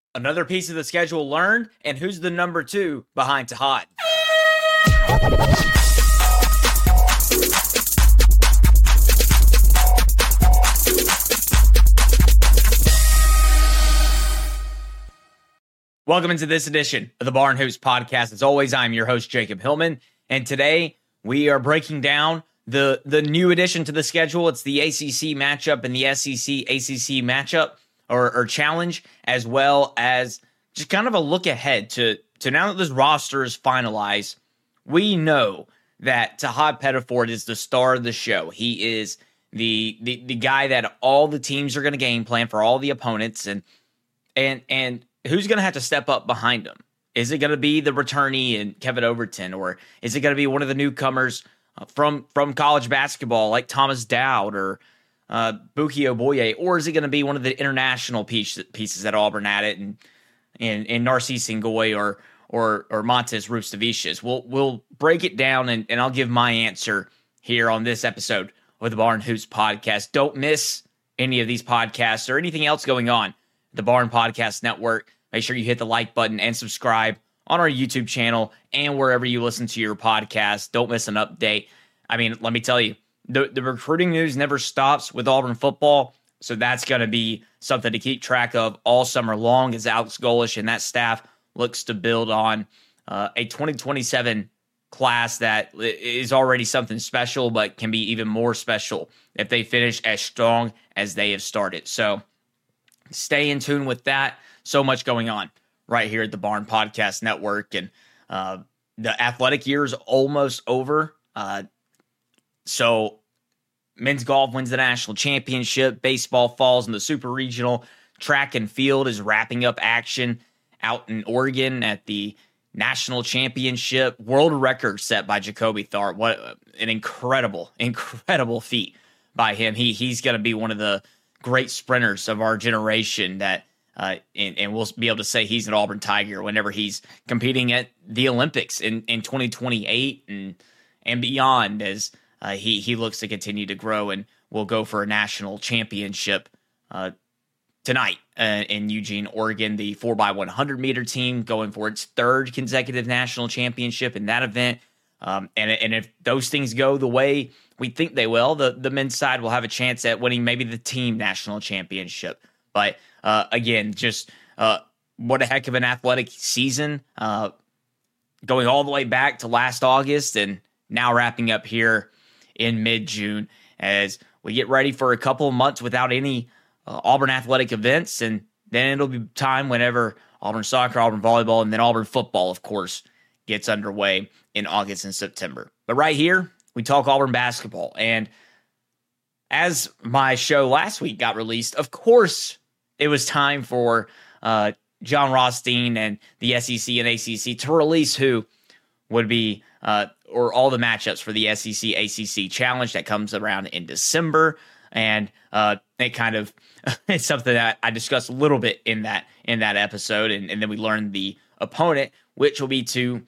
Another piece of the schedule learned, and who's the number 2 behind Tahad? Welcome into this edition of the Barn Hoops Podcast. As always, I'm your host, Jacob Hillman, and today we are breaking down the new addition to the schedule. It's the ACC matchup and the SEC-ACC matchup or challenge, as well as just kind of a look ahead to now that this roster is finalized. We know that Tahad Pettiford is the star of the show. He is the guy that all the teams are going to game plan for, all the opponents, and who's going to have to step up behind him? Is it going to be the returnee and Kevin Overton, or is it going to be one of the newcomers from college basketball like Thomas Dowd or Buki Oboye, or is it going to be one of the international pieces that Auburn added and Narcisse Ngoy or Montez Rustavicius? We'll break it down and I'll give my answer here on this episode of the Barn Hoops Podcast. Don't miss any of these podcasts or anything else going on the Barn Podcast Network. Make sure you hit the like button and subscribe on our YouTube channel and wherever you listen to your podcast. Don't miss an update. I mean, let me tell you, the recruiting news never stops with Auburn football, so that's going to be something to keep track of all summer long as Alex Golesh and that staff looks to build on a 2027 class that is already something special, but can be even more special if they finish as strong as they have started. So stay in tune with that. So much going on right here at the Barn Podcast Network. And the athletic year is almost over. So men's golf wins the national championship. Baseball falls in the super regional. Track and field is wrapping up action out in Oregon at the national championship. World record set by Jacoby Tharp. What an incredible feat by him. He's going to be one of the great sprinters of our generation that and we'll be able to say he's an Auburn Tiger whenever he's competing at the Olympics in 2028 and beyond, as he looks to continue to grow and will go for a national championship tonight in Eugene, Oregon. The 4x100 meter team going for its 3rd consecutive national championship in that event. And if those things go the way we think they will, the men's side will have a chance at winning maybe the team national championship. But again, just what a heck of an athletic season, going all the way back to last August and now wrapping up here in mid-June as we get ready for a couple of months without any Auburn athletic events. And then it'll be time whenever Auburn soccer, Auburn volleyball, and then Auburn football, of course, gets underway in August and September. But right here, we talk Auburn basketball. And as my show last week got released, of course, it was time for John Rothstein and the SEC and ACC to release who would be or all the matchups for the SEC ACC challenge that comes around in December. And it kind of it's something that I discussed a little bit in that episode. And then we learned the opponent, which will be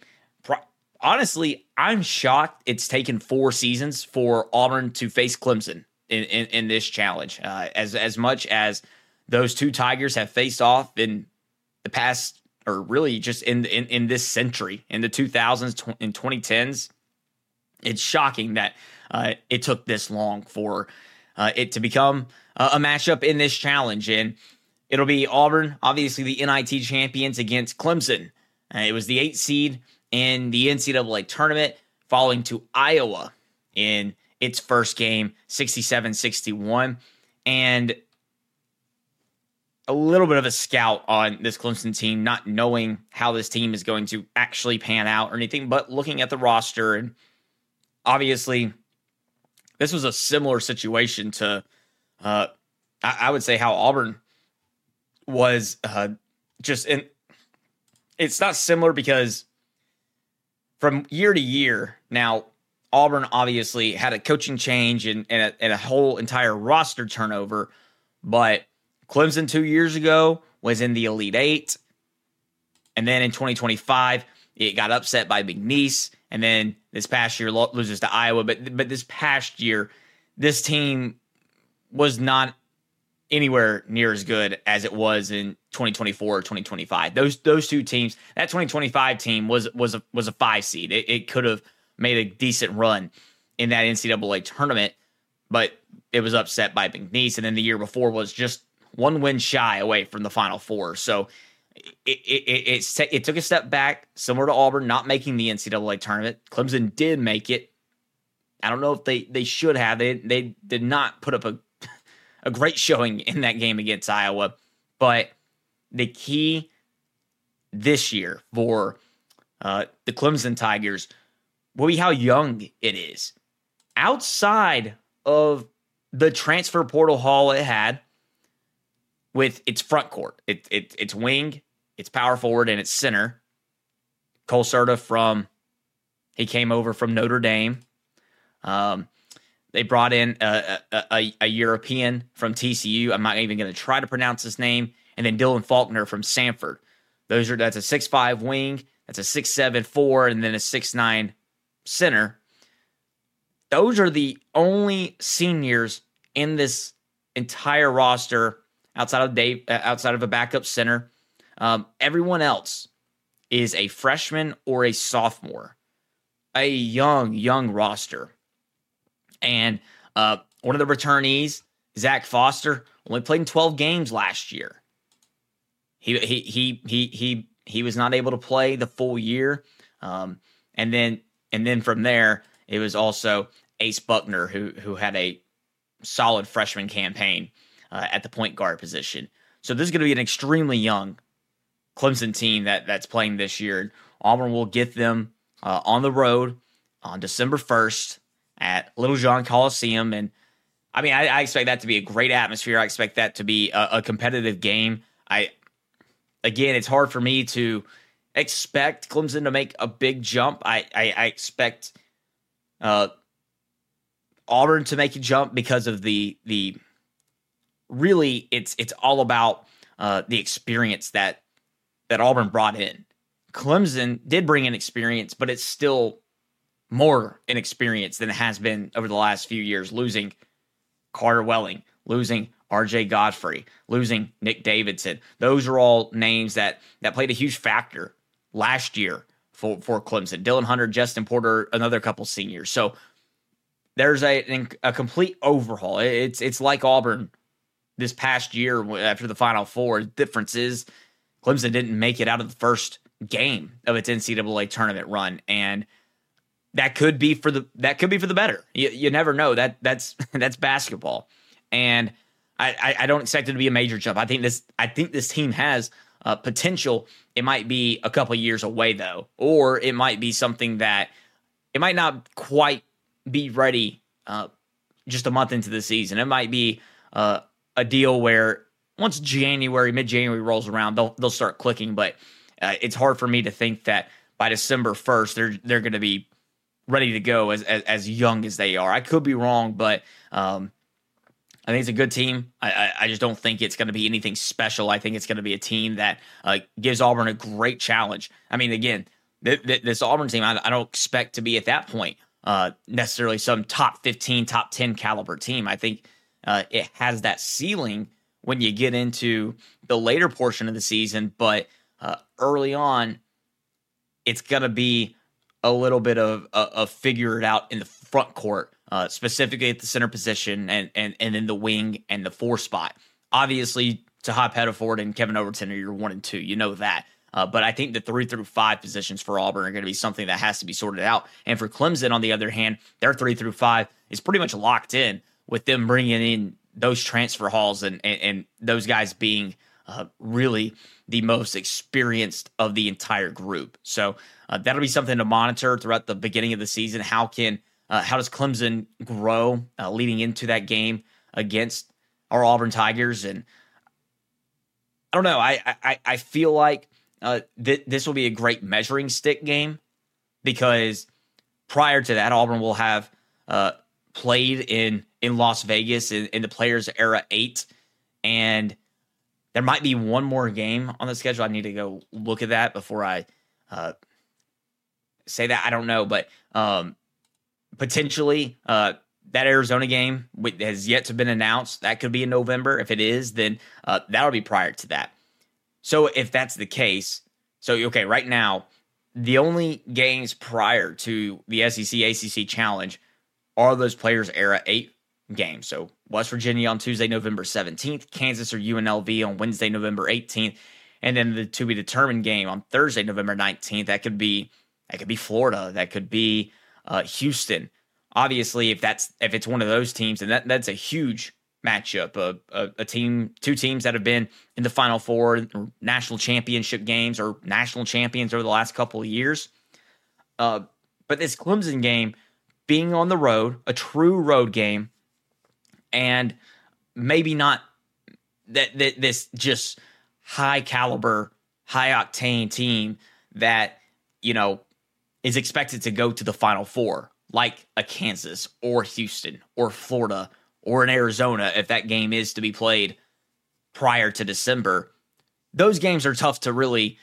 honestly, I'm shocked it's taken 4 seasons for Auburn to face Clemson in this challenge. As much as those two Tigers have faced off in the past, or really just in this century, in the 2000s and 2010s, it's shocking that it took this long for it to become a matchup in this challenge. And it'll be Auburn, obviously the NIT champions, against Clemson. It was the 8th seed in the NCAA tournament, falling to Iowa in its first game, 67-61. And a little bit of a scout on this Clemson team, not knowing how this team is going to actually pan out or anything, but looking at the roster. And obviously, this was a similar situation to, I would say, how Auburn was just in. It's not similar because from year to year, now Auburn obviously had a coaching change and a whole entire roster turnover, but Clemson 2 years ago was in the Elite Eight. And then in 2025, it got upset by McNeese. And then this past year loses to Iowa. But this past year, this team was not anywhere near as good as it was in 2024 or 2025. Those two teams, that 2025 team was a 5 seed. It could have made a decent run in that NCAA tournament, but it was upset by McNeese. And then the year before was just one win shy away from the Final Four. So it took a step back, similar to Auburn not making the NCAA tournament. Clemson did make it. I don't know if they should have. They did not put up a great showing in that game against Iowa. But the key this year for the Clemson Tigers will be how young it is. Outside of the transfer portal haul it had with its front court, its wing, its power forward, and its center. Cole Serta he came over from Notre Dame. They brought in a European from TCU. I'm not even going to try to pronounce his name. And then Dylan Faulkner from Samford. That's a 6'5" wing. That's a 6'7" 4, and then a 6'9" center. Those are the only seniors in this entire roster outside of a backup center. Everyone else is a freshman or a sophomore. A young roster. And one of the returnees, Zach Foster, only played in 12 games last year. He was not able to play the full year. And then from there, it was also Ace Buckner who had a solid freshman campaign at the point guard position. So this is going to be an extremely young Clemson team that's playing this year. Auburn will get them on the road on December 1st at Little John Coliseum. And I mean, I expect that to be a great atmosphere. I expect that to be a competitive game. Again, it's hard for me to expect Clemson to make a big jump. I expect Auburn to make a jump because of the really it's all about the experience that Auburn brought in. Clemson did bring in experience, but it's still more inexperience than it has been over the last few years, losing Carter Welling, losing R.J. Godfrey, losing Nick Davidson. Those are all names that played a huge factor last year for Clemson. Dylan Hunter, Justin Porter, another couple seniors. So there's a complete overhaul. It's like Auburn this past year after the Final Four. The difference is Clemson didn't make it out of the first game of its NCAA tournament run, and that could be for the better. You never know. That's basketball, and I don't expect it to be a major jump. I think this team has potential. It might be a couple of years away though, or it might be something that it might not quite be ready just a month into the season. It might be a deal where once mid-January rolls around, they'll start clicking. But it's hard for me to think that by December 1st they're going to be ready to go as young as they are. I could be wrong, but I think it's a good team. I just don't think it's going to be anything special. I think it's going to be a team that gives Auburn a great challenge. I mean, again, this Auburn team, I don't expect to be at that point necessarily some top 15, top 10 caliber team. I think it has that ceiling when you get into the later portion of the season, but early on, it's going to be a little bit of figure it out in the front court, specifically at the center position and in the wing and the 4 spot. Obviously, Taha Pettiford and Kevin Overton are your 1 and 2. You know that. But I think the 3 through 5 positions for Auburn are going to be something that has to be sorted out. And for Clemson, on the other hand, their 3 through 5 is pretty much locked in with them bringing in those transfer hauls and those guys being really the most experienced of the entire group. So that'll be something to monitor throughout the beginning of the season. How does Clemson grow leading into that game against our Auburn Tigers? And I don't know. I feel like this will be a great measuring stick game because prior to that, Auburn will have played in Las Vegas in the Players Era 8, and there might be one more game on the schedule. I need to go look at that before I say that. I don't know, but potentially that Arizona game has yet to been announced. That could be in November. If it is, then that'll be prior to that. So if that's the case, so okay, right now, the only games prior to the SEC ACC Challenge are those Players Era 8 games. So West Virginia on Tuesday, November 17th, Kansas or UNLV on Wednesday, November 18th, and then the to be determined game on Thursday, November 19th. That could be Florida, that could be Houston. Obviously, if it's one of those teams, then that's a huge matchup. A team, two teams that have been in the Final Four, or national championship games, or national champions over the last couple of years. But this Clemson game, being on the road, a true road game, and maybe not that this just high caliber, high octane team that, is expected to go to the Final Four, like a Kansas or Houston or Florida or an Arizona, if that game is to be played prior to December. Those games are tough to really,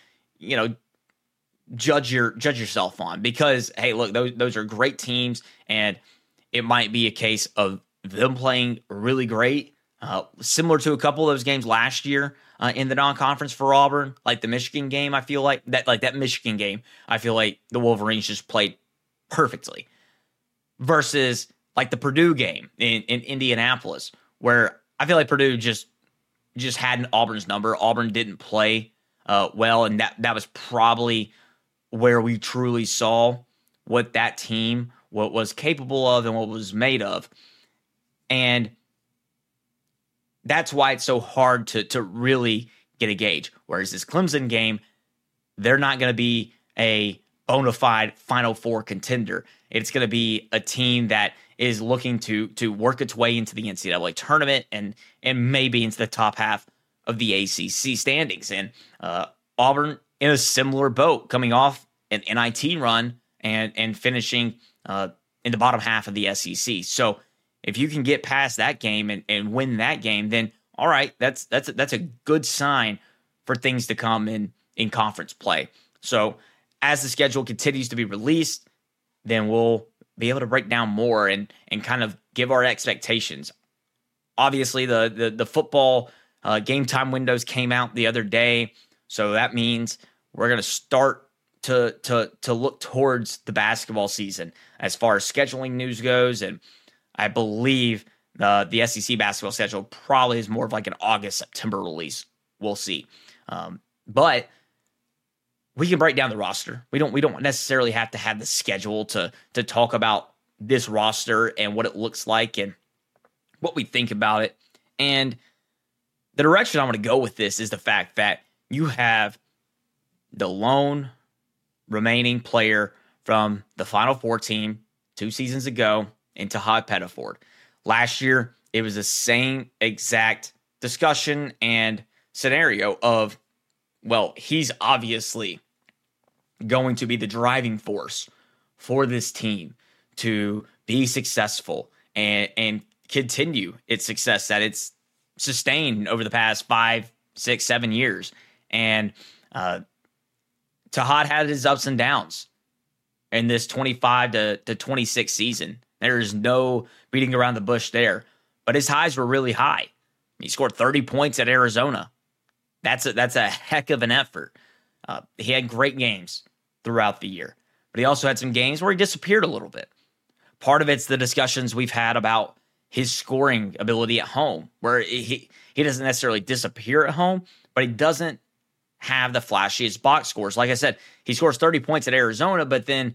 judge yourself on, because, hey, look, those are great teams, and it might be a case of them playing really great, similar to a couple of those games last year in the non-conference for Auburn, like the Michigan game. I feel like that Michigan game, I feel like the Wolverines just played perfectly, versus like the Purdue game in Indianapolis, where I feel like Purdue just had Auburn's number. Auburn didn't play well, and that was probably where we truly saw what that team, what was capable of and what was made of. And that's why it's so hard to really get a gauge. Whereas this Clemson game, they're not going to be a bona fide Final Four contender. It's going to be a team that is looking to work its way into the NCAA tournament and maybe into the top half of the ACC standings. And Auburn in a similar boat, coming off an NIT run and finishing in the bottom half of the SEC. So if you can get past that game and win that game, then all right, that's a good sign for things to come in conference play. So as the schedule continues to be released, then we'll be able to break down more and kind of give our expectations. Obviously, the football game time windows came out the other day, so that means we're going to start to look towards the basketball season as far as scheduling news goes. And I believe the SEC basketball schedule probably is more of like an August, September release. We'll see. But we can break down the roster. We don't necessarily have to have the schedule to talk about this roster and what it looks like and what we think about it. And the direction I want to go with this is the fact that you have the lone remaining player from the Final Four team 2 seasons ago in Tahad Pettiford. Last year, it was the same exact discussion and scenario of, well, he's obviously going to be the driving force for this team to be successful and continue its success that it's sustained over the past 5, 6, 7 years. And Tahad had his ups and downs in this 25 to 26 season. There's no beating around the bush there. But his highs were really high. He scored 30 points at Arizona. That's a heck of an effort. He had great games throughout the year. But he also had some games where he disappeared a little bit. Part of it's the discussions we've had about his scoring ability at home, where he doesn't necessarily disappear at home, but he doesn't have the flashiest box scores. Like I said, he scores 30 points at Arizona, but then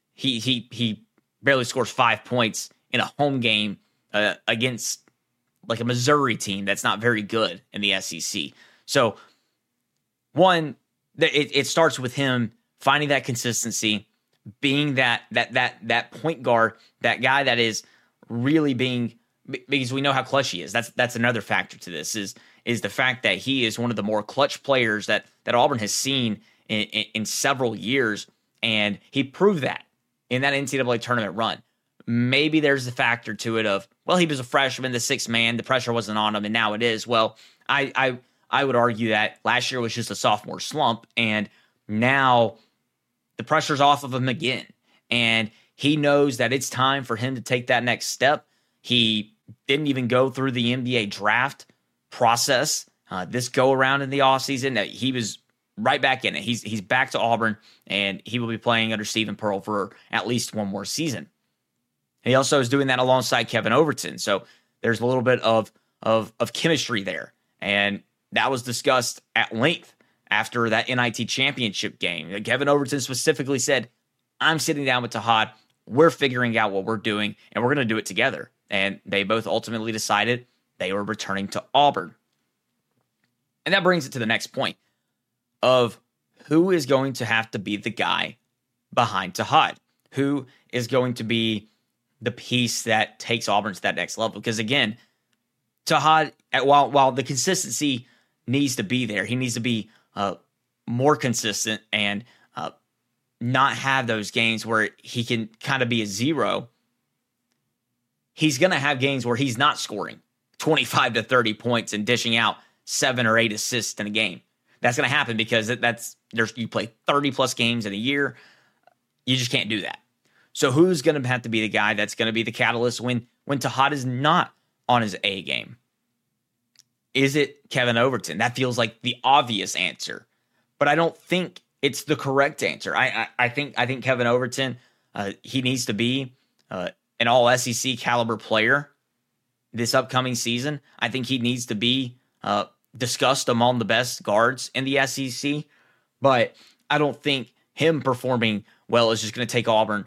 he barely scores 5 points in a home game against like a Missouri team that's not very good in the SEC. So one, it starts with him finding that consistency, being that point guard, that guy that is really being, because we know how clutch he is. That's another factor to this is the fact that he is one of the more clutch players that Auburn has seen in several years, and he proved that in that NCAA tournament run. Maybe there's a factor to it of, well, he was a freshman, the sixth man, the pressure wasn't on him, and now it is. Well, I would argue that last year was just a sophomore slump, and now the pressure's off of him again, and he knows that it's time for him to take that next step. He didn't even go through the NBA draft process this go around in the offseason. He was right back in it. He's back to Auburn, and he will be playing under Stephen Pearl for at least one more season. He also is doing that alongside Kevin Overton. So there's a little bit of chemistry there. And that was discussed at length after that NIT championship game. Kevin Overton specifically said, I'm sitting down with Tahad. We're figuring out what we're doing, and we're going to do it together. And they both ultimately decided they were returning to Auburn. And that brings it to the next point of who is going to have to be the guy behind Tahad. Who is going to be the piece that takes Auburn to that next level? Because again, Tahad, while the consistency needs to be there, he needs to be more consistent and not have those games where he can kind of be a zero. He's going to have games where he's not scoring 25 to 30 points and dishing out 7 or 8 assists in a game. That's going to happen because you play 30 plus games in a year. You just can't do that. So who's going to have to be the guy that's going to be the catalyst when Tahad is not on his A game? Is it Kevin Overton? That feels like the obvious answer, but I don't think it's the correct answer. I think Kevin Overton, he needs to be an all SEC caliber player this upcoming season. I think he needs to be discussed among the best guards in the SEC, but I don't think him performing well is just going to take Auburn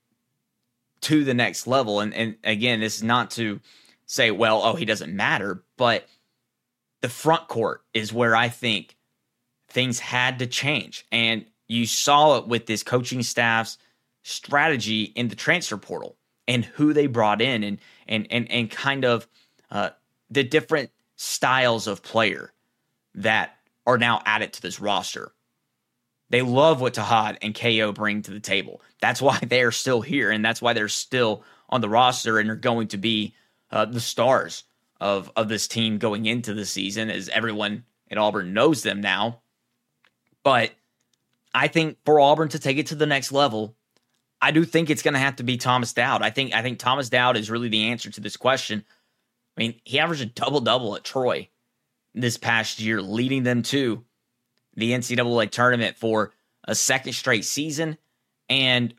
to the next level. And again, this is not to say, well, he doesn't matter, but the front court is where I think things had to change. And you saw it with this coaching staff's strategy in the transfer portal and who they brought in and kind of the different styles of player that are now added to this roster. They love what Tahad and KO bring to the table. That's why they're still here, and that's why they're still on the roster and are going to be the stars of this team going into the season, as everyone at Auburn knows them now. But I think for Auburn to take it to the next level, I do think it's going to have to be Thomas Dowd. I think Thomas Dowd is really the answer to this question. I mean, he averaged a double-double at Troy this past year, leading them to the NCAA tournament for a second straight season. And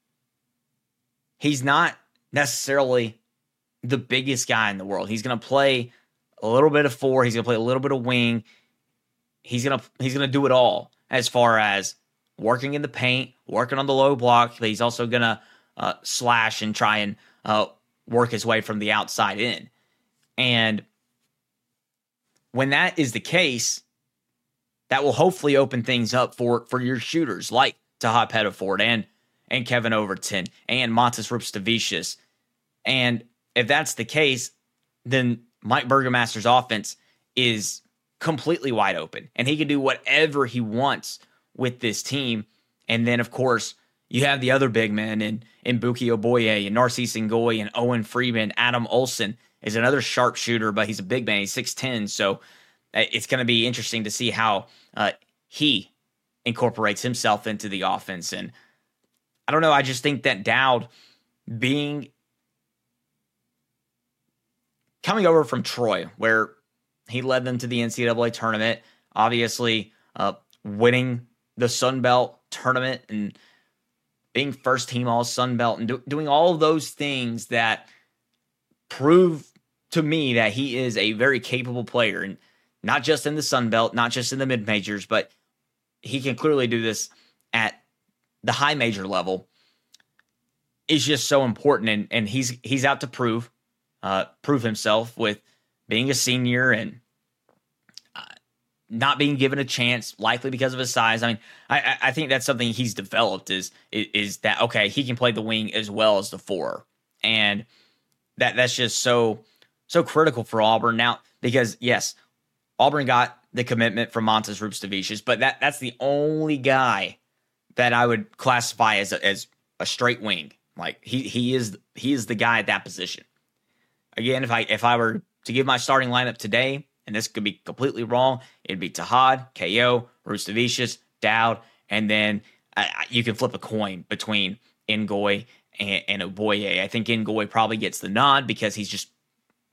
he's not necessarily the biggest guy in the world. He's going to play a little bit of 4. He's going to play a little bit of wing. He's going to do it all as far as working in the paint, working on the low block, but he's also going to slash and try and work his way from the outside in. And when that is the case, that will hopefully open things up for your shooters like Taha Pettiford and Kevin Overton and Montes Rupstavicius. And if that's the case, then Mike Burgomaster's offense is completely wide open, and he can do whatever he wants with this team. And then, of course, you have the other big men in Buki Oboye and Narcisse Ngoy and Owen Freeman. Adam Olson is another sharpshooter, but he's a big man. He's 6'10", so it's going to be interesting to see how he incorporates himself into the offense. And I don't know, I just think that Dowd coming over from Troy, where he led them to the NCAA tournament, obviously winning the Sun Belt tournament and being first team all Sun Belt and doing all of those things that prove to me that he is a very capable player, and not just in the Sun Belt, not just in the mid majors, but he can clearly do this at the high major level. Is just so important, and he's out to prove himself with being a senior and not being given a chance, likely because of his size. I mean, I think that's something he's developed is that, okay, he can play the wing as well as the 4. And that's just so critical for Auburn now, because yes, Auburn got the commitment from Montes Rupstavicius, but that's the only guy that I would classify as a straight wing. Like he is the guy at that position. Again, if I were to give my starting lineup today, and this could be completely wrong, it'd be Tahad, KO, Rupstavicius, Dowd, and then you can flip a coin between Ngoy and Oboye. I think Ngoy probably gets the nod because he's just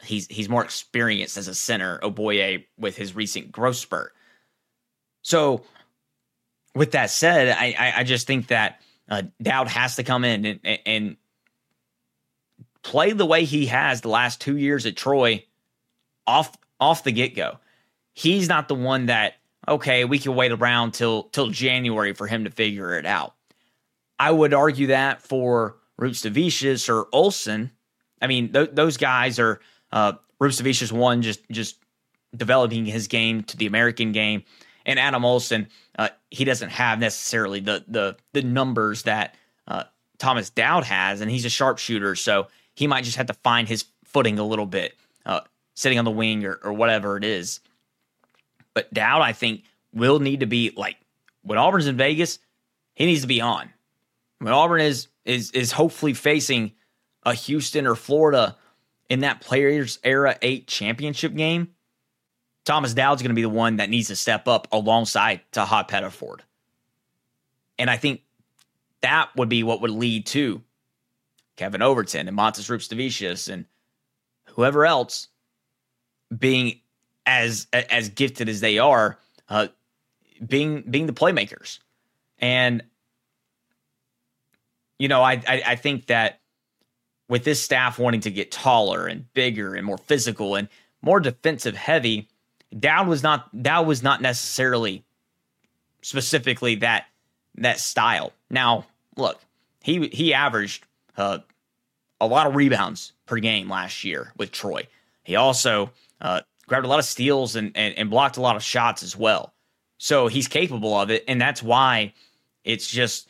he's more experienced as a center, Oboye, with his recent growth spurt. So with that said, I just think that Dowd has to come in and play the way he has the last 2 years at Troy off the get-go. He's not the one that, okay, we can wait around till January for him to figure it out. I would argue that for Rupstavicius or Olsen. I mean, those guys are Rupstavicius one, just developing his game to the American game, and Adam Olsen, he doesn't have necessarily the numbers that Thomas Dowd has, and he's a sharpshooter, so he might just have to find his footing a little bit, sitting on the wing or whatever it is. But Dowd, I think, will need to be like when Auburn's in Vegas, he needs to be on. When Auburn is hopefully facing a Houston or Florida in that Players Era 8 championship game, Thomas Dowd's going to be the one that needs to step up alongside Taha Pettiford. And I think that would be what would lead to Kevin Overton and Montes Rupstavicius and whoever else being as gifted as they are, being the playmakers. And, you know, I think that with this staff wanting to get taller and bigger and more physical and more defensive heavy, Dowd was not necessarily specifically that style. Now, look, he averaged a lot of rebounds per game last year with Troy. He also grabbed a lot of steals and blocked a lot of shots as well. So he's capable of it, and that's why it's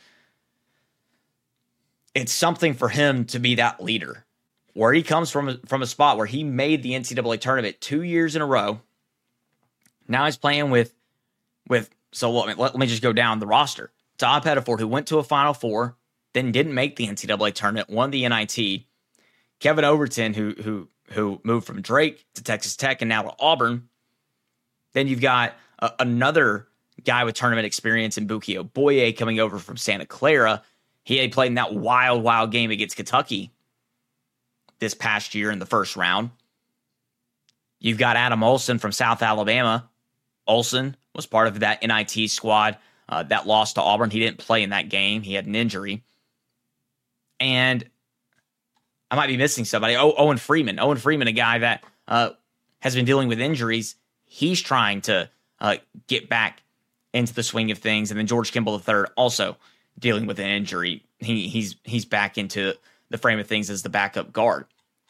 something for him to be that leader. Where he comes from a spot where he made the NCAA tournament 2 years in a row. Now he's playing with so let me just go down the roster. Todd Pettiford, who went to a Final Four, then didn't make the NCAA tournament, won the NIT. Kevin Overton, who moved from Drake to Texas Tech and now to Auburn. Then you've got another guy with tournament experience in Buki Oboye coming over from Santa Clara. He had played in that wild game against Kentucky this past year in the first round. You've got Adam Olsen from South Alabama. Olsen was part of that NIT squad that lost to Auburn. He didn't play in that game. He had an injury. And I might be missing somebody. Owen Freeman. Owen Freeman, a guy that has been dealing with injuries. He's trying to get back into the swing of things. And then George Kimball III also dealing with an injury. He's back into the frame of things as the backup guard.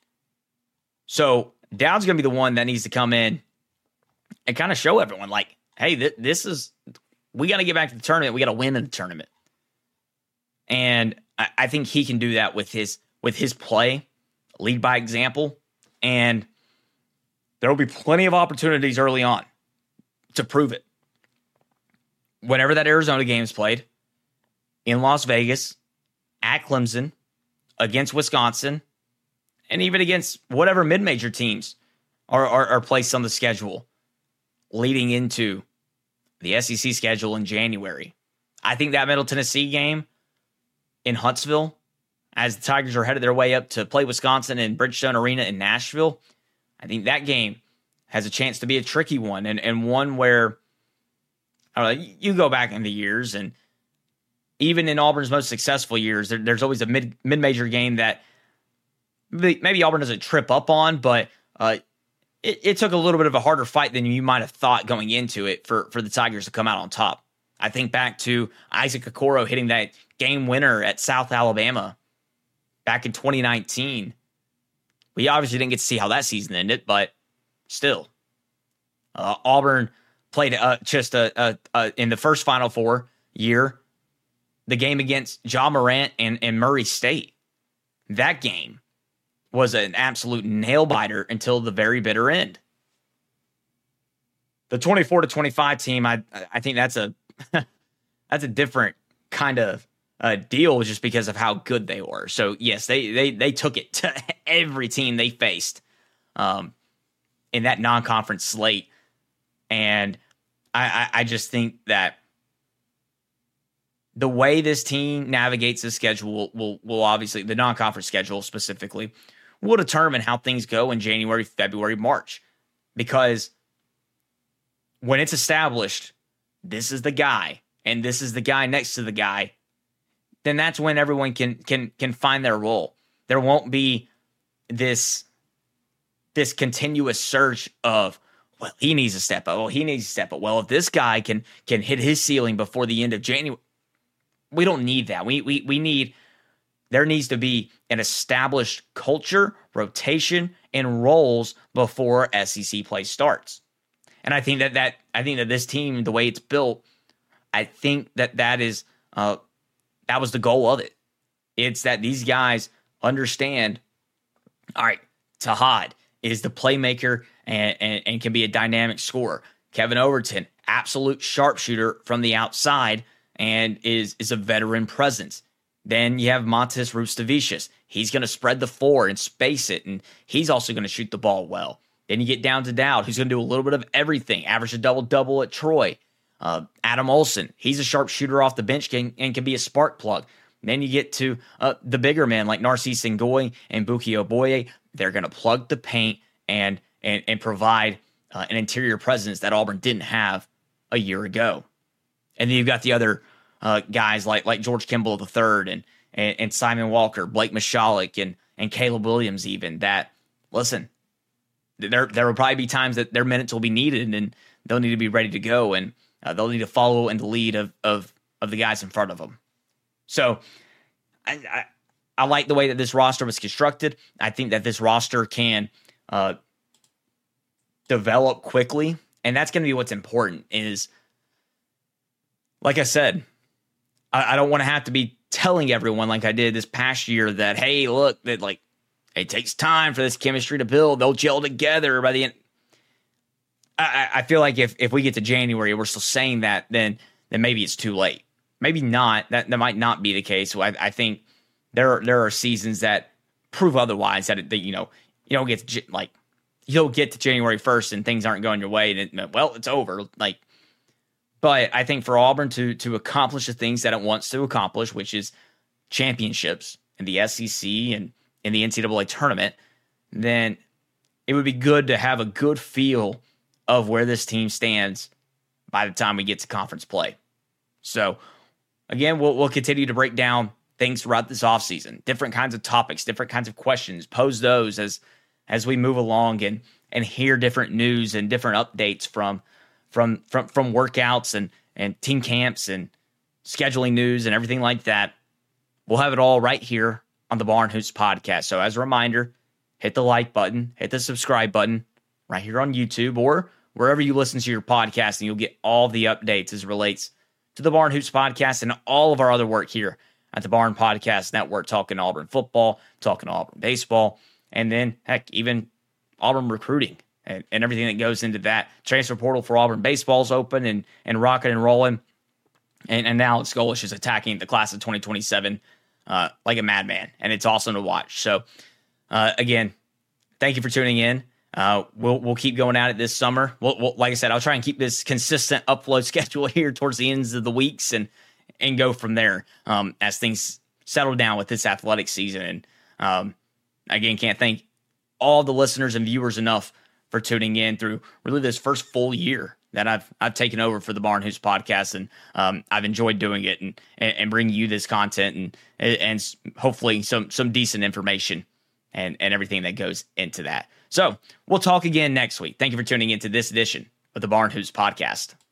So Dowd's going to be the one that needs to come in and kind of show everyone, like, hey, we got to get back to the tournament. We got to win in the tournament. And I think he can do that with his play, lead by example. And there will be plenty of opportunities early on to prove it. Whenever that Arizona game is played, in Las Vegas, at Clemson, against Wisconsin, and even against whatever mid-major teams are placed on the schedule leading into the SEC schedule in January. I think that Middle Tennessee game in Huntsville, as the Tigers are headed their way up to play Wisconsin in Bridgestone Arena in Nashville, I think that game has a chance to be a tricky one and one where, I don't know, you go back in the years, and even in Auburn's most successful years, there's always a mid-major game that maybe Auburn doesn't trip up on, but it took a little bit of a harder fight than you might have thought going into it for the Tigers to come out on top. I think back to Isaac Okoro hitting that game winner at South Alabama back in 2019. We obviously didn't get to see how that season ended, but still. Auburn played just in the first Final Four year, the game against Ja Morant and Murray State. That game was an absolute nail-biter until the very bitter end. The 24-25 team, I think that's a different kind of deal just because of how good they were. So, yes, they took it to every team they faced in that non-conference slate. And I just think that the way this team navigates the schedule will obviously, the non-conference schedule specifically, will determine how things go in January, February, March. Because when it's established, this is the guy, and this is the guy next to the guy, then that's when everyone can find their role. There won't be this continuous surge of, well, he needs to step up. Well, he needs to step up. Well, if this guy can hit his ceiling before the end of January, we don't need that. We need, there needs to be an established culture, rotation, and roles before SEC play starts. And I think that this team, the way it's built, I think that is that was the goal of it. It's that these guys understand, all right, Tahad is the playmaker and can be a dynamic scorer. Kevin Overton, absolute sharpshooter from the outside and is a veteran presence. Then you have Montes Rustavicius. He's going to spread the floor and space it, and he's also going to shoot the ball well. Then you get down to Dowd, who's going to do a little bit of everything, average a double-double at Troy. Adam Olson, he's a sharpshooter off the bench and can be a spark plug. Then you get to the bigger men like Narcisse Ngoy and Buki Oboye. They're going to plug the paint and provide an interior presence that Auburn didn't have a year ago. And then you've got the other guys like George Kimball III and Simon Walker, Blake Michalek, and Caleb Williams even, that, listen, there will probably be times that their minutes will be needed and they'll need to be ready to go, and they'll need to follow in the lead of the guys in front of them. So I like the way that this roster was constructed. I think that this roster can develop quickly, and that's going to be what's important is, like I said, I don't want to have to be telling everyone like I did this past year that, hey, look, that like it takes time for this chemistry to build. They'll gel together by the end. I feel like if we get to January, we're still saying that, then maybe it's too late. Maybe not. That might not be the case. I think there are seasons that prove otherwise. That you don't get to January 1st and things aren't going your way. And well, it's over. But I think for Auburn to accomplish the things that it wants to accomplish, which is championships in the SEC and in the NCAA tournament, then it would be good to have a good feel of where this team stands by the time we get to conference play. So, again, we'll continue to break down things throughout this offseason, different kinds of topics, different kinds of questions, pose those as we move along and hear different news and different updates from workouts and team camps and scheduling news and everything like that. We'll have it all right here on the Barn Hoops podcast. So as a reminder, hit the like button, hit the subscribe button right here on YouTube or wherever you listen to your podcast, and you'll get all the updates as it relates to the Barn Hoops podcast and all of our other work here at the Barn Podcast Network, talking Auburn football, talking Auburn baseball, and then, heck, even Auburn recruiting and everything that goes into that. Transfer portal for Auburn baseball's open and rocking and rolling. And now Alex Golesh is attacking the class of 2027 like a madman, and it's awesome to watch. So, again, thank you for tuning in. We'll keep going at it this summer. We'll, like I said, I'll try and keep this consistent upload schedule here towards the ends of the weeks and go from there as things settle down with this athletic season. And again, can't thank all the listeners and viewers enough for tuning in through really this first full year that I've taken over for the Barn Hoops podcast, and I've enjoyed doing it and bringing you this content and hopefully some decent information and everything that goes into that. So we'll talk again next week. Thank you for tuning into this edition of the Barn Hoops podcast.